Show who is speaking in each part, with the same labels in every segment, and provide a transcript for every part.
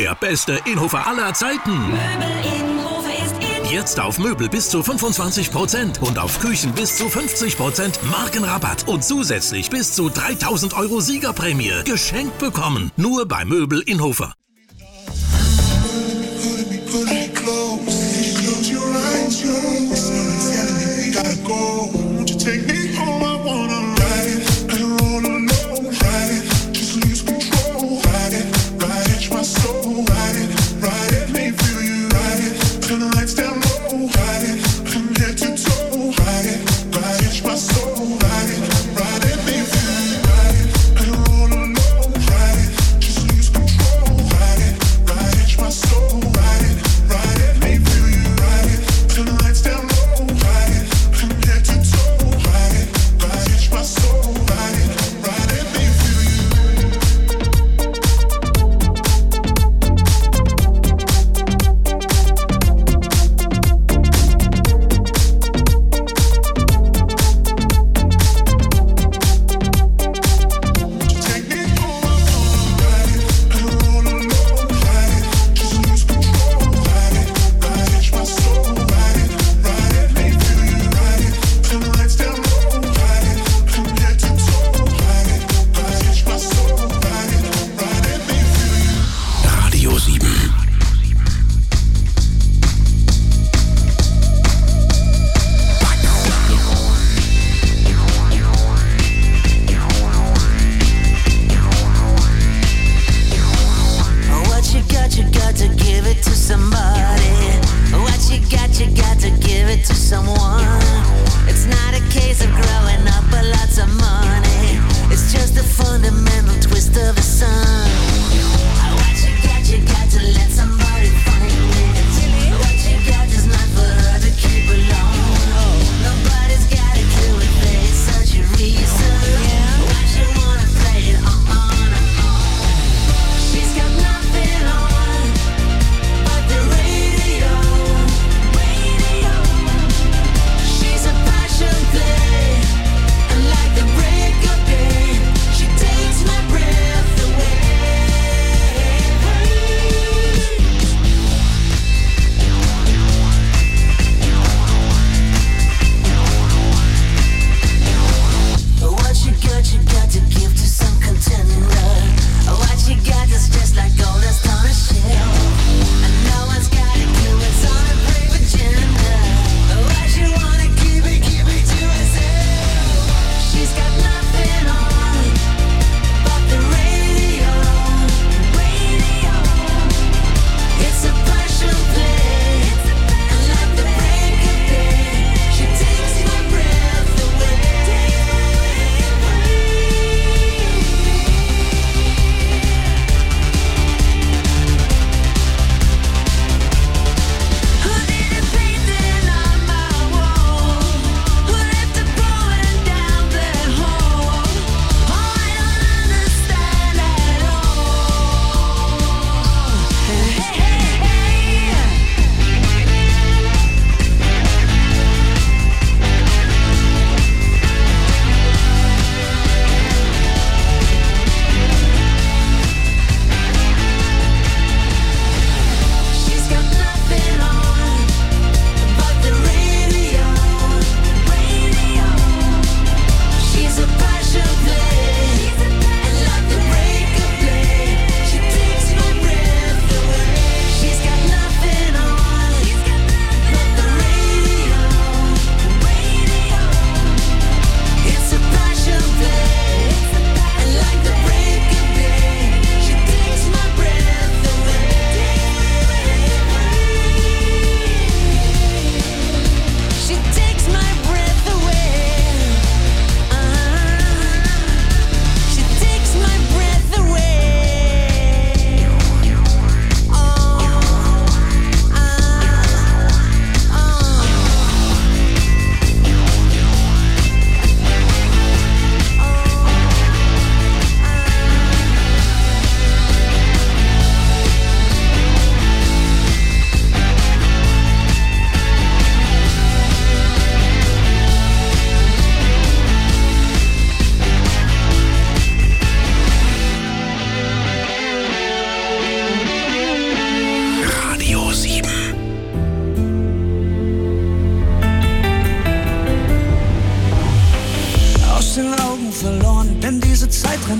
Speaker 1: der beste Inhofer aller Zeiten.
Speaker 2: Möbel Innhofer ist in.
Speaker 1: Jetzt auf Möbel bis zu 25% und auf Küchen bis zu 50% Markenrabatt und zusätzlich bis zu 3.000 € Siegerprämie geschenkt bekommen. Nur bei Möbel Innhofer.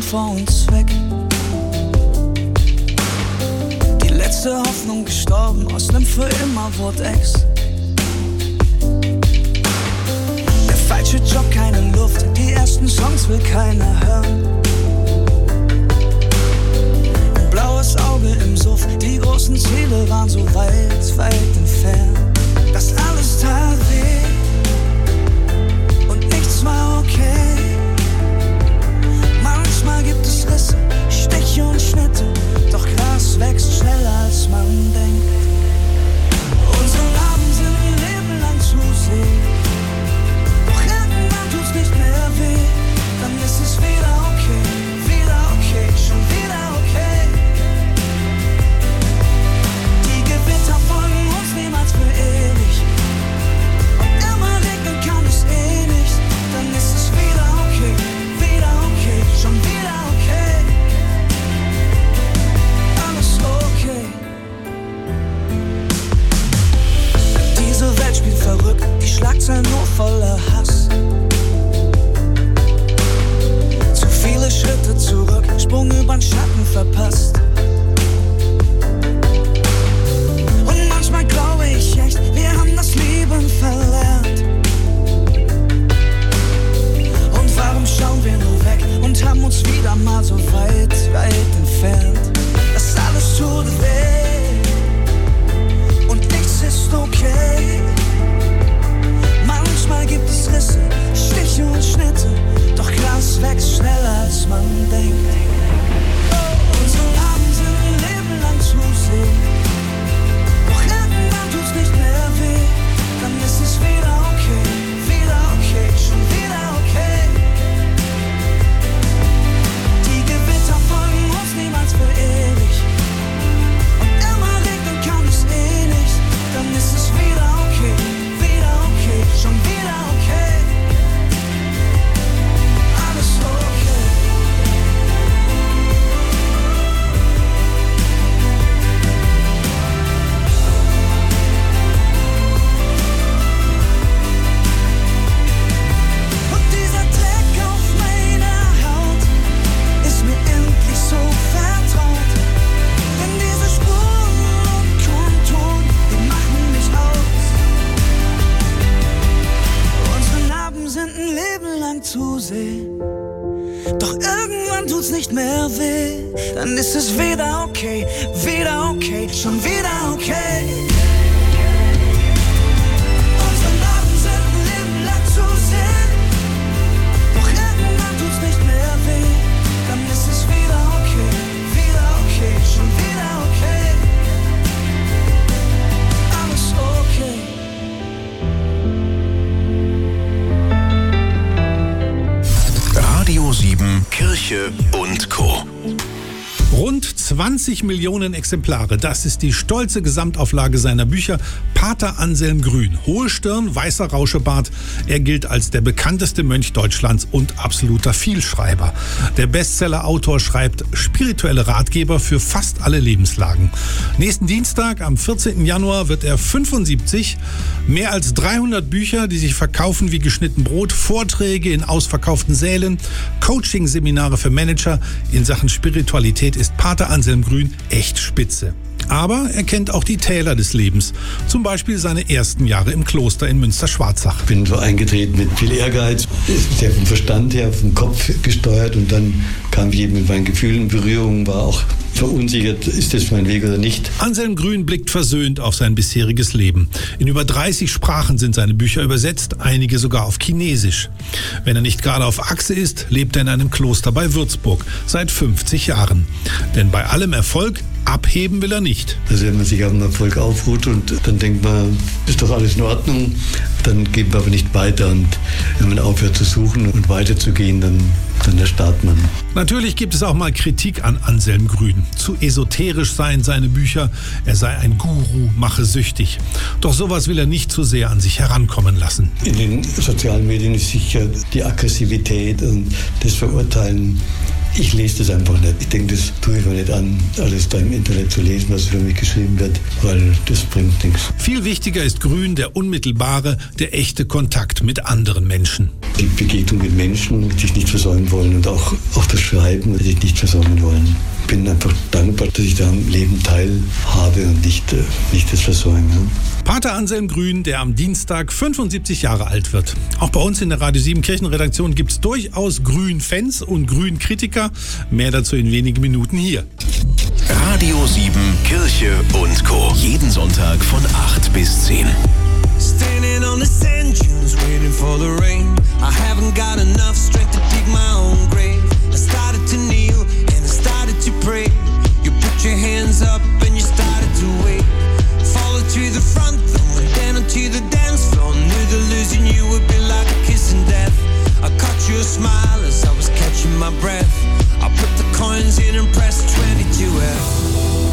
Speaker 3: vor uns weg. Die letzte Hoffnung gestorben, aus nem für immer wurde Ex. Der falsche Job, keine Luft, die ersten Songs will keiner hören. Ein blaues Auge im Suff, die großen Ziele waren so weit, weit entfernt. Das alles tat weh und nichts war okay. Manchmal gibt es Risse, Stiche und Schnitte, doch Gras wächst schneller als man denkt. Unsere Narben sind ein Leben lang zu sehen, doch irgendwann tut's nicht mehr weh. Dann ist es wieder okay, schon wieder okay. Die Gewitter folgen uns niemals für ewig, und immer regnen kann es eh nicht. Dann ist es wieder okay, schon wieder okay. Alles okay. Diese Welt spielt verrückt, die Schlagzeilen nur voller Hass. Zu viele Schritte zurück, Sprung übern Schatten verpasst. Und manchmal glaube ich echt, wir haben das Lieben verlernt. Und warum schauen wir nur weg und haben uns wieder mal so weit, weit entfernt? Das alles tut weh und nichts ist okay. Manchmal gibt es Risse, Stiche und Schnitte, doch Gras wächst schneller als man denkt. Unsere Narben sind ein Leben lang zu sehen, doch irgendwann tut's nicht mehr weh. Dann ist es wieder okay, schon wieder okay. Die Gewitter folgen uns niemals für ewig, und immer regnen kann es eh nicht. Dann ist es wieder okay, schon wieder okay. Alles okay. Und dieser Dreck auf meiner Haut ist mir endlich so vertraut. Denn diese Spuren und Konturen, die machen mich aus. Unsere Narben sind ein Leben lang zu sehen, doch irgendwann tut's nicht mehr weh. Dann ist es wieder okay, schon wieder okay. Unsere Narben sind ein Leben lang zu sehen, doch irgendwann tut's nicht mehr weh. Dann ist es wieder okay, schon wieder okay. Alles okay.
Speaker 1: Radio 7, Kirche und Co.
Speaker 4: Rund 20 Millionen Exemplare, das ist die stolze Gesamtauflage seiner Bücher. Pater Anselm Grün, hohe Stirn, weißer Rauschebart. Er gilt als der bekannteste Mönch Deutschlands und absoluter Vielschreiber. Der Bestseller-Autor schreibt spirituelle Ratgeber für fast alle Lebenslagen. Nächsten Dienstag, am 14. Januar, wird er 75. Mehr als 300 Bücher, die sich verkaufen wie geschnitten Brot, Vorträge in ausverkauften Sälen, Coaching-Seminare für Manager. In Sachen Spiritualität ist Pater Anselm Grün echt spitze. Aber er kennt auch die Täler des Lebens. Zum Beispiel seine ersten Jahre im Kloster in Münster-Schwarzach.
Speaker 5: Ich bin so eingetreten mit viel Ehrgeiz, sehr vom Verstand her, vom Kopf gesteuert, und dann kam ich eben mit meinen Gefühlen in Berührung, war auch verunsichert, ist das mein Weg oder nicht.
Speaker 4: Anselm Grün blickt versöhnt auf sein bisheriges Leben. In über 30 Sprachen sind seine Bücher übersetzt, einige sogar auf Chinesisch. Wenn er nicht gerade auf Achse ist, lebt er in einem Kloster bei Würzburg, seit 50 Jahren. Denn bei allem Erfolg, abheben will er nicht.
Speaker 5: Also wenn man sich auf den Erfolg aufruht und dann denkt man, ist doch alles in Ordnung, dann geht man aber nicht weiter. Und wenn man aufhört zu suchen und weiterzugehen, dann erstarrt man.
Speaker 4: Natürlich gibt es auch mal Kritik an Anselm Grün. Zu esoterisch seien seine Bücher, er sei ein Guru, mache süchtig. Doch sowas will er nicht zu sehr an sich herankommen lassen.
Speaker 5: In den sozialen Medien ist sicher die Aggressivität und das Verurteilen ich lese das einfach nicht. Ich denke, das tue ich mir nicht an, alles da im Internet zu lesen, was für mich geschrieben wird, weil das bringt nichts.
Speaker 4: Viel wichtiger ist Grün der unmittelbare, der echte Kontakt mit anderen Menschen.
Speaker 5: Die Begegnung mit Menschen, die ich nicht versäumen wollen, und auch das Schreiben, das ich nicht versäumen wollen. Ich bin einfach dankbar, dass ich da am Leben teilhabe und nicht das versäume.
Speaker 4: Pater Anselm Grün, der am Dienstag 75 Jahre alt wird. Auch bei uns in der Radio 7 Kirchenredaktion gibt es durchaus Grün-Fans und Grün-Kritiker. Mehr dazu in wenigen Minuten hier.
Speaker 1: Radio 7 Kirche und Co. Jeden Sonntag von 8 bis 10.
Speaker 3: Standing on the sand dunes, waiting for the rain. I haven't got enough strength to dig my own grave. I started to kneel and I started to pray. You put your hands up and you started to wait. Followed to the front, then went down onto the dance floor. Knew that losing you would be like a kiss in death. I caught your smile as I was catching my breath. I put the coins in and pressed 22F.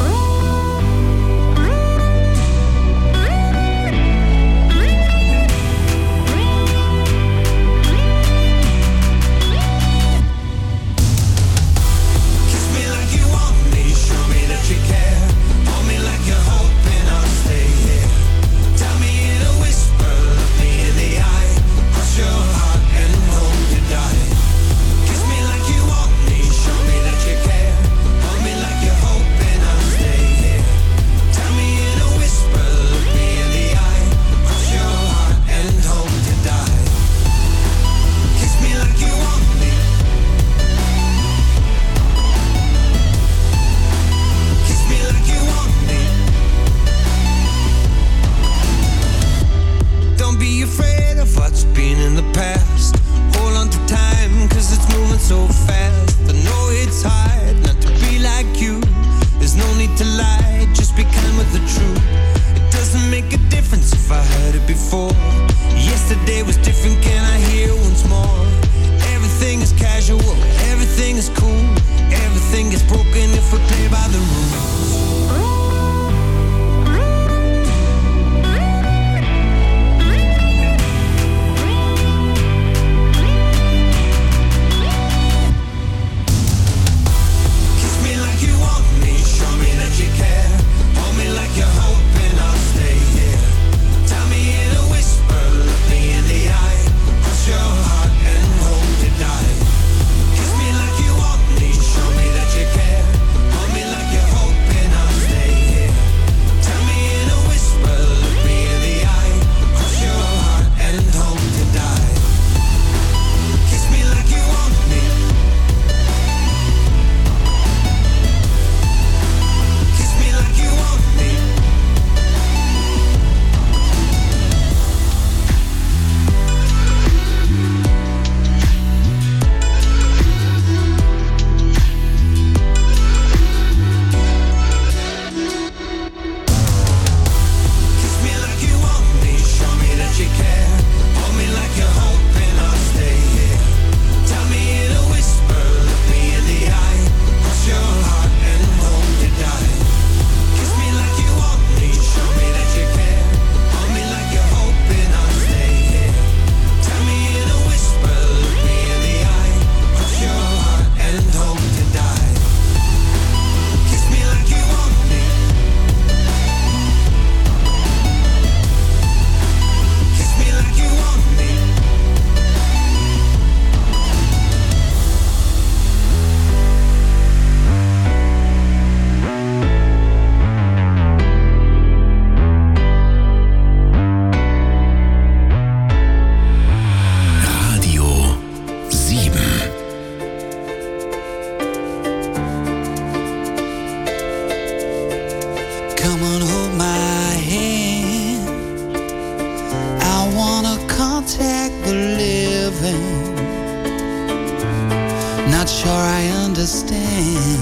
Speaker 6: Not sure I understand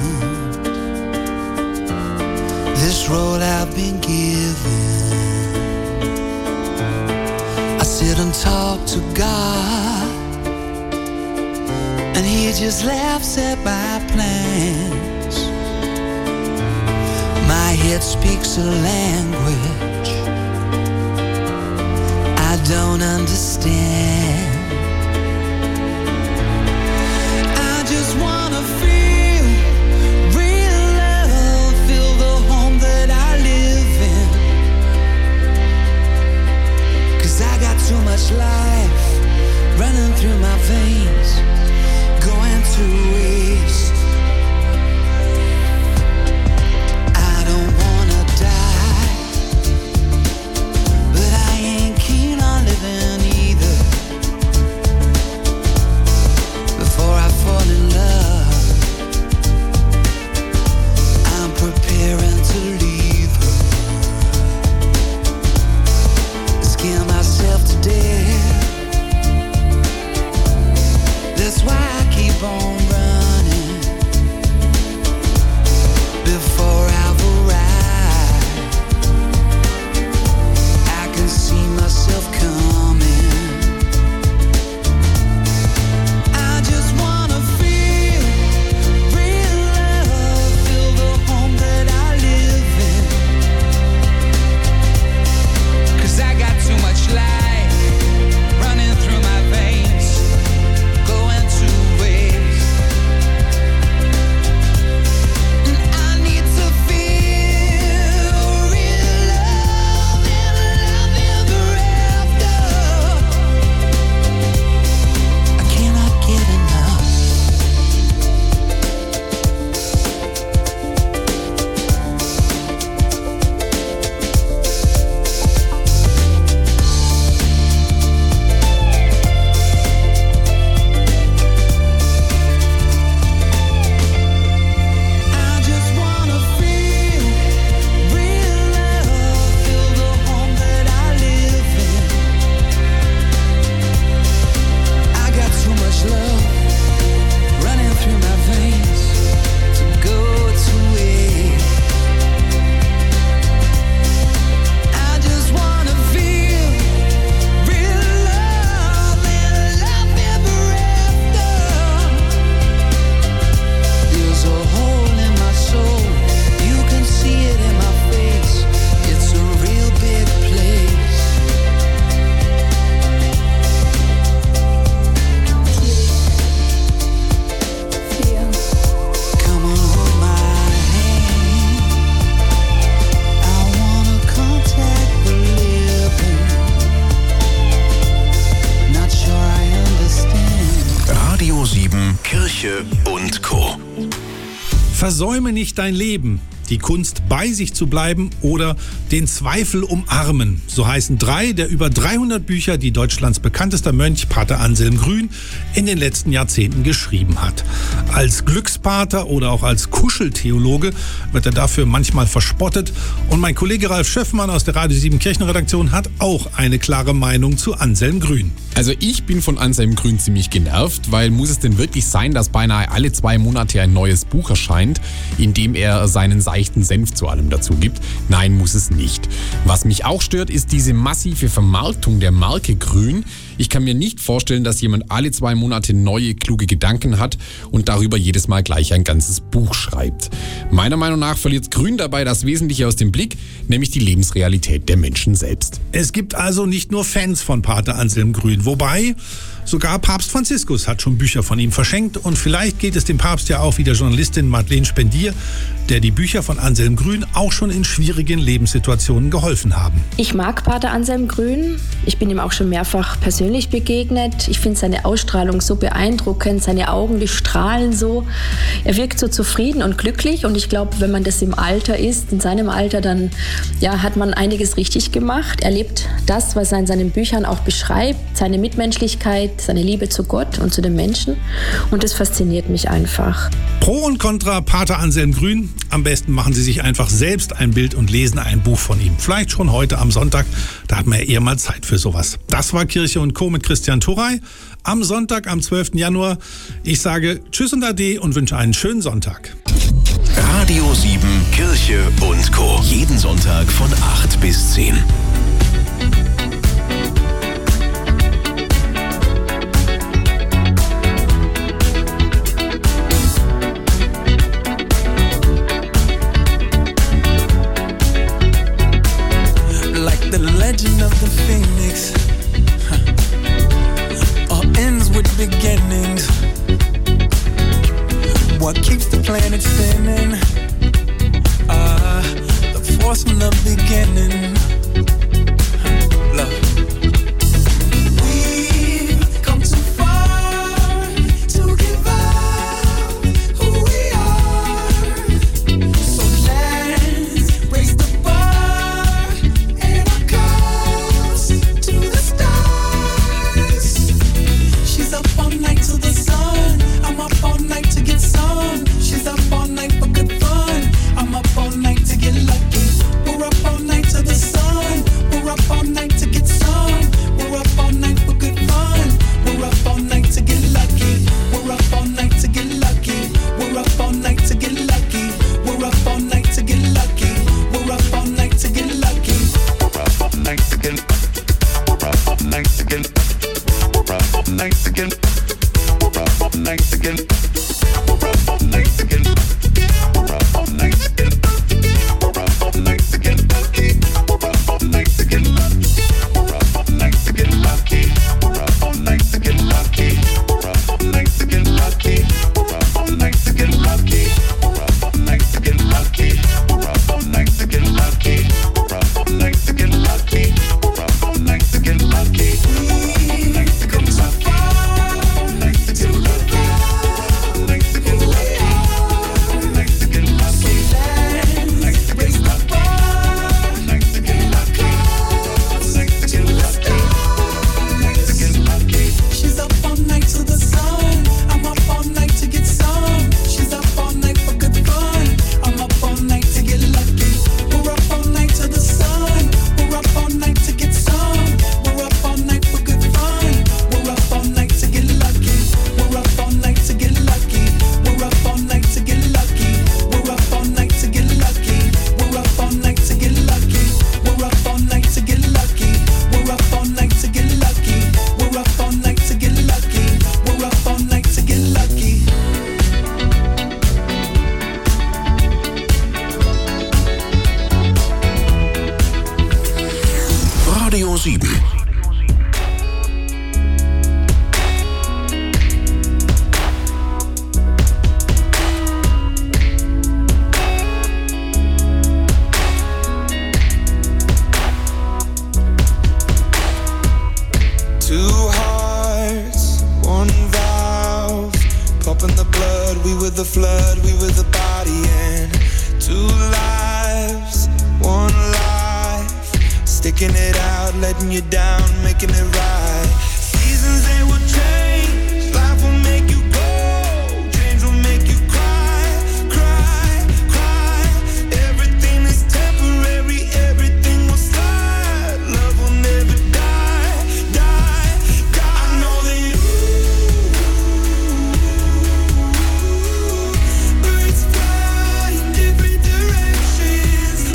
Speaker 6: this role I've been given. I sit and talk to God, and He just laughs at my plans. My head speaks a language I don't understand. I just wanna feel
Speaker 1: Kirche und Co.
Speaker 4: Versäume nicht dein Leben. Die Kunst, bei sich zu bleiben oder den Zweifel umarmen. So heißen 3 der über 300 Bücher, die Deutschlands bekanntester Mönch, Pater Anselm Grün, in den letzten Jahrzehnten geschrieben hat. Als Glückspater oder auch als Kuscheltheologe wird er dafür manchmal verspottet. Und mein Kollege Ralf Schöffmann aus der Radio 7 Kirchenredaktion hat auch eine klare Meinung zu Anselm Grün.
Speaker 7: Also ich bin von Anselm Grün ziemlich genervt, weil muss es denn wirklich sein, dass beinahe alle 2 Monate ein neues Buch erscheint, in dem er seinen seichten Senf zu allem dazu gibt? Nein, muss es nicht. Was mich auch stört, ist diese massive Vermarktung der Marke Grün. Ich kann mir nicht vorstellen, dass jemand alle 2 Monate neue, kluge Gedanken hat und darüber jedes Mal gleich ein ganzes Buch schreibt. Meiner Meinung nach verliert Grün dabei das Wesentliche aus dem Blick, nämlich die Lebensrealität der Menschen selbst.
Speaker 4: Es gibt also nicht nur Fans von Pater Anselm Grün, wobei sogar Papst Franziskus hat schon Bücher von ihm verschenkt und vielleicht geht es dem Papst ja auch wie der Journalistin Madeleine Spendier, der die Bücher von Anselm Grün auch schon in schwierigen Lebenssituationen geholfen haben.
Speaker 8: Ich mag Pater Anselm Grün. Ich bin ihm auch schon mehrfach persönlich begegnet. Ich finde seine Ausstrahlung so beeindruckend, seine Augen, die strahlen so. Er wirkt so zufrieden und glücklich und ich glaube, wenn man das im Alter ist, in seinem Alter, dann hat man einiges richtig gemacht. Er lebt das, was er in seinen Büchern auch beschreibt, seine Mitmenschlichkeit, seine Liebe zu Gott und zu den Menschen und das fasziniert mich einfach.
Speaker 4: Pro und Contra Pater Anselm Grün. Am besten machen Sie sich einfach selbst ein Bild und lesen ein Buch von ihm. Vielleicht schon heute am Sonntag, da hat man ja eher mal Zeit für sowas. Das war Kirche und Co. mit Christian Thorey am Sonntag, am 12. Januar. Ich sage Tschüss und Ade und wünsche einen schönen Sonntag.
Speaker 1: Radio 7 Kirche und Co. Jeden Sonntag von 8 bis 10.
Speaker 3: Legend of the Phoenix, all ends with beginnings. What keeps the planet spinning? The force from the beginning. Love. We've come too far to give up who we are. So let's raise the bar and our cups to the stars. She's up all night to the sun. I'm up all night to get some. She's up all night for good fun. I'm up all night to get lucky. We're up all night to the sun. We're up all night to get some. We're up all night for good fun. We're up all night to get lucky. We're up all night to get lucky. We're up all night to get lucky. We're up all night to get lucky. We're up all night to get lucky. We're up all night to get. We're up all night to get. We're up all night to get. We're up all night to get. We're up all night to get. We're up all night to get. We're up all night to get lucky. We're up all night to get lucky. We're up all night to get lucky. We're up all night to get lucky. We're up all night to get lucky. We're up all night to get lucky. We're up all night to get lucky. We're up all night to get lucky. We're up all night to get lucky. We're up all night to get lucky. We come so far to give up who we are. To get lucky. So let's raise the bar and our cups to the stars. She's up all night to the sun. I'm up all night to get some. She's up all night for good fun. I'm up all night to get lucky. We're up all night to the sun. We're up all night to get some. We're up all night for good fun. We're up all night to get lucky. We're up all night to get lucky. We're up all night to get lucky. We're up all night to get lucky. We're up all night to get lucky. We're up all night to get lucky. We're up all night to get lucky. We're up all night to get lucky. We're up all night to get lucky.
Speaker 1: Radio 7.
Speaker 3: Two hearts, one valve, pumping the blood sticking it out, letting you down, making it right. Seasons, they will change, life will make you go, change will make you cry, cry, cry. Everything is temporary, everything will slide, love will never die, die, die. I know that birds fly in different directions.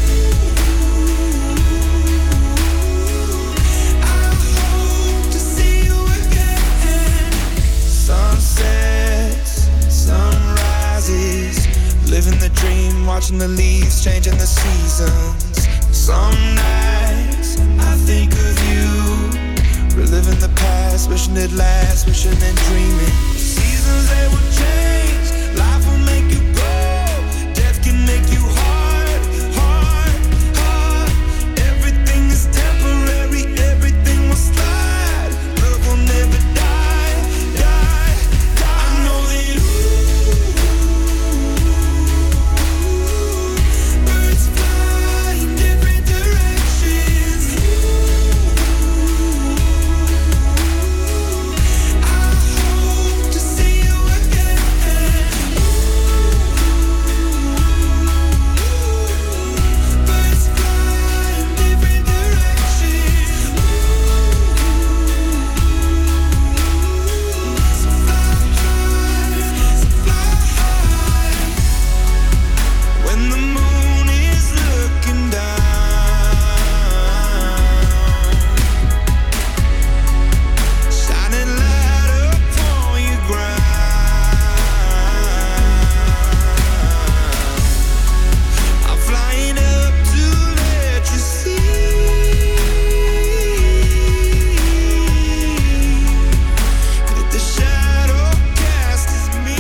Speaker 3: I hope to see you again. Sunsets, sunrises, living the dream, watching the leaves changing the seasons. Some nights I think of you, reliving the past, wishing it lasts, wishing and dreaming. Seasons, they will change, life will make you go, death can make you hard, hard, hard. Everything is temporary, everything will slide, love will never die, die, die. I know that birds fly in different directions. I hope to see you again. Birds fly in different directions. So fly high. When the moon is looking down, shining light upon your ground, I'm flying up to let you see that the shadow cast is me.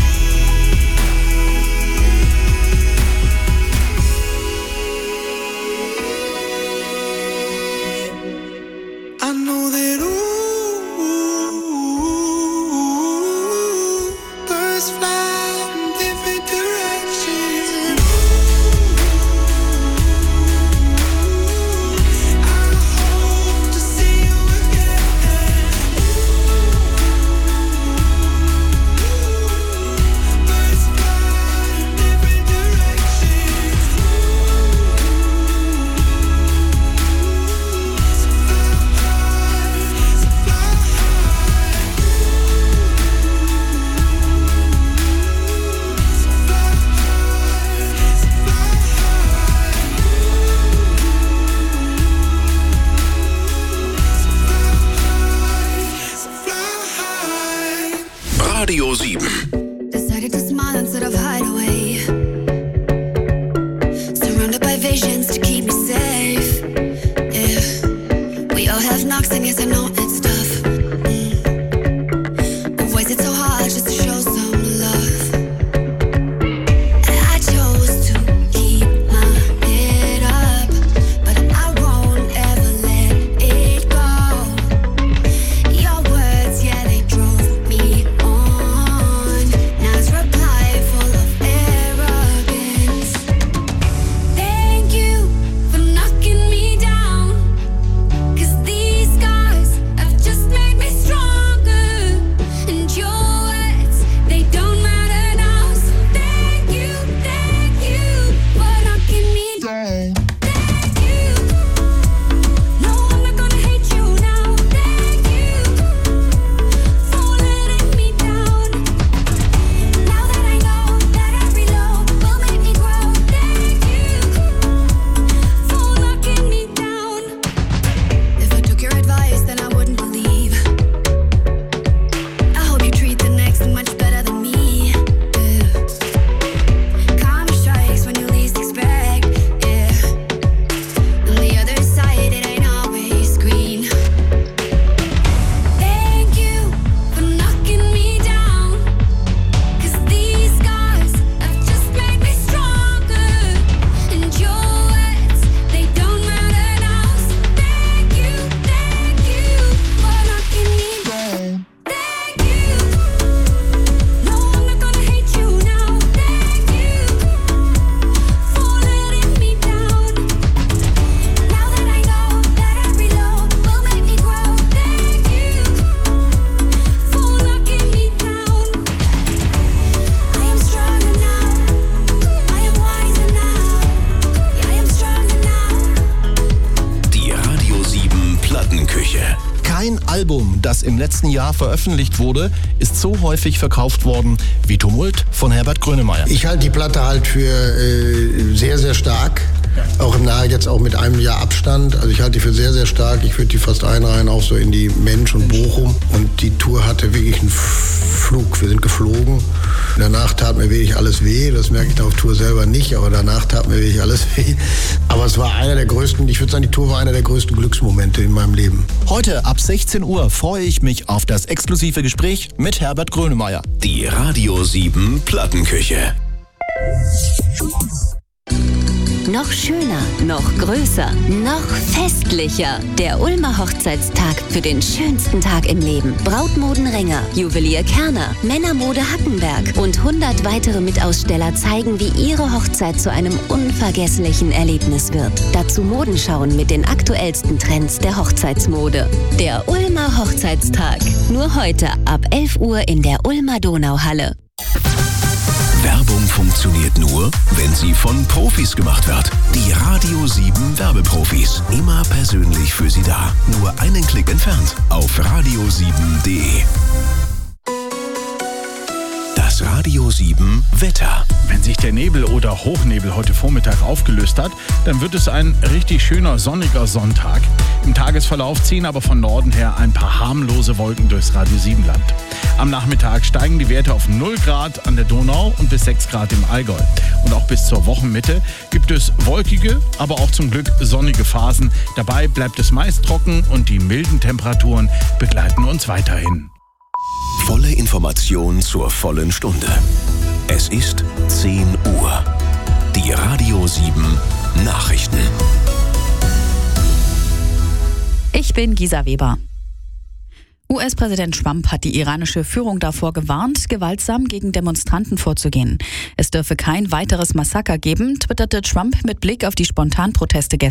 Speaker 3: I know that birds fly in different directions. I hope to see you again. Birds fly in different directions. So fly high, so fly high. So fly high, so fly high. So fly high.
Speaker 1: Radio 7.
Speaker 9: Decided to smile instead of hide away. Surrounded by visions to keep me safe. Yeah, we all have knocks, and yes, I know it's tough. But why is it so hard just to show some love? I chose to keep my head up, but I won't ever let it go. Your words, yeah, they drove me on. Now's reply full of arrogance. Thank you for knocking me down, 'cause these scars
Speaker 10: Album, das im letzten Jahr veröffentlicht wurde, ist so häufig verkauft worden wie Tumult von Herbert Grönemeyer.
Speaker 11: Ich halte die Platte halt für sehr, sehr stark. Auch im Nahe jetzt auch mit einem Jahr Abstand. Also ich halte die für sehr, sehr stark. Ich würde die fast einreihen, auch so in die Mensch und Bochum. Und die Tour hatte wirklich einen Flug. Wir sind geflogen. Danach tat mir wirklich alles weh. Das merke ich da auf Tour selber nicht, aber danach tat mir wirklich alles weh. Aber es war einer der größten, ich würde sagen, die Tour war einer der größten Glücksmomente in meinem Leben.
Speaker 10: Heute ab 16 Uhr freue ich mich auf das exklusive Gespräch mit Herbert Grönemeyer.
Speaker 1: Die Radio 7 Plattenküche.
Speaker 12: Noch schöner, noch größer, noch festlicher. Der Ulmer Hochzeitstag für den schönsten Tag im Leben. Brautmoden Renger, Juwelier Kerner, Männermode Hackenberg und 100 weitere Mitaussteller zeigen, wie ihre Hochzeit zu einem unvergesslichen Erlebnis wird. Dazu Modenschauen mit den aktuellsten Trends der Hochzeitsmode. Der Ulmer Hochzeitstag. Nur heute ab 11 Uhr in der Ulmer Donauhalle.
Speaker 1: Werbung funktioniert nur, wenn sie von Profis gemacht wird. Die Radio 7 Werbeprofis. Immer persönlich für Sie da. Nur einen Klick entfernt auf radio7.de. Das Radio 7 Wetter.
Speaker 13: Wenn sich der Nebel oder Hochnebel heute Vormittag aufgelöst hat, dann wird es ein richtig schöner sonniger Sonntag. Im Tagesverlauf ziehen aber von Norden her ein paar harmlose Wolken durchs Radio 7 Land. Am Nachmittag steigen die Werte auf 0 Grad an der Donau und bis 6 Grad im Allgäu. Und auch bis zur Wochenmitte gibt es wolkige, aber auch zum Glück sonnige Phasen. Dabei bleibt es meist trocken und die milden Temperaturen begleiten uns weiterhin.
Speaker 1: Volle Information zur vollen Stunde. Es ist 10 Uhr. Die Radio 7 Nachrichten.
Speaker 14: Ich bin Gisa Weber. US-Präsident Trump hat die iranische Führung davor gewarnt, gewaltsam gegen Demonstranten vorzugehen. Es dürfe kein weiteres Massaker geben, twitterte Trump mit Blick auf die Spontanproteste gestern.